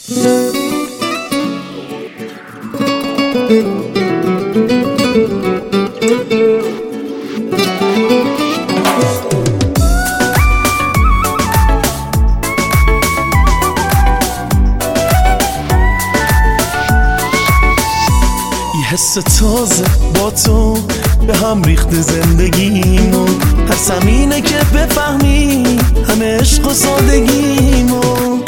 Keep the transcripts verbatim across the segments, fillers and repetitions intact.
حس تازه با تو به هم ریخته زندگیمو، پس همینه که بفهمی همه عشق و سادگیمو.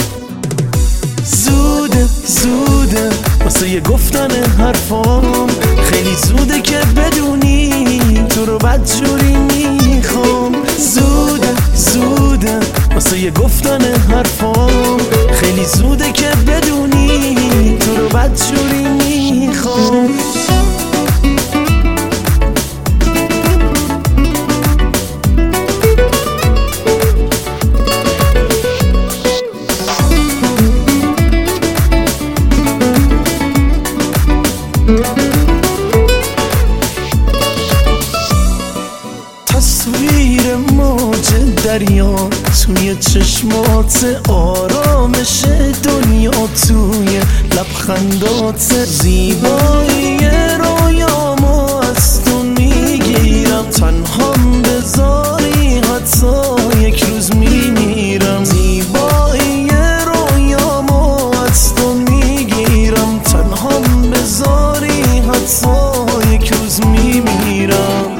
زوده زوده واسه یه گفتن حرفام، خیلی زوده که بدونی تو رو بدجوری میخوام. زوده زوده واسه یه گفتن حرفام، خیلی زوده که بدونی تو رو بدجوری میخوام. تصویر موج دریا توی چشمات، آرامش دنیا توی لبخندات، زیبایی رویامو از تو میگیرم، تنهام بذاری حتی یک روز میمیرم. زیبایی رویامو از تو میگیرم، تنهام بذاری حتی یک روز میمیرم.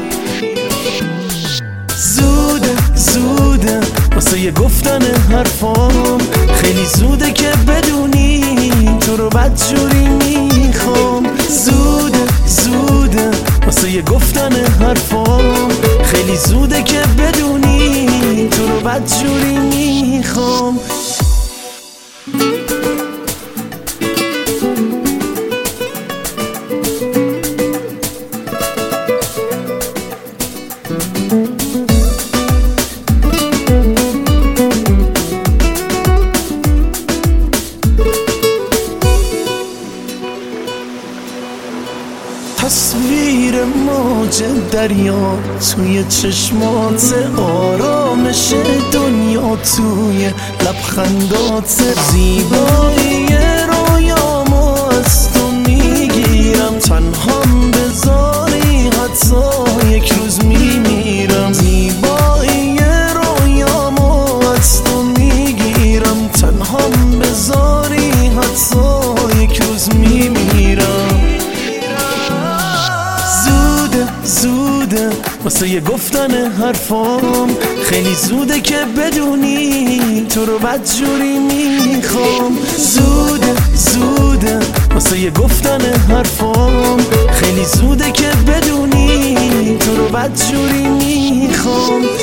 زوده زوده واسه یه گفتن حرفام، خیلی زوده که بدونی تو رو بدجوری میخوام. زوده زوده واسه یه گفتن حرفام، خیلی زوده که بدونی تو رو بدجوری میخوام. تصویر موج دریا توی چشمات، آرامش دنیا توی لبخندات، زیبایی رویامو از تو میگیرم، تنهام بذاری حتی یک روز میمیرم. زیبایی رویامو از تو میگیرم، تنهام بذاری حتی یک روز میمیرم. زوده واسه یه گفتن حرفام، خیلی زوده که بدونی تو رو بدجوری میخوام. زوده زوده واسه یه گفتن حرفام، خیلی زوده که بدونی تو رو بدجوری میخوام.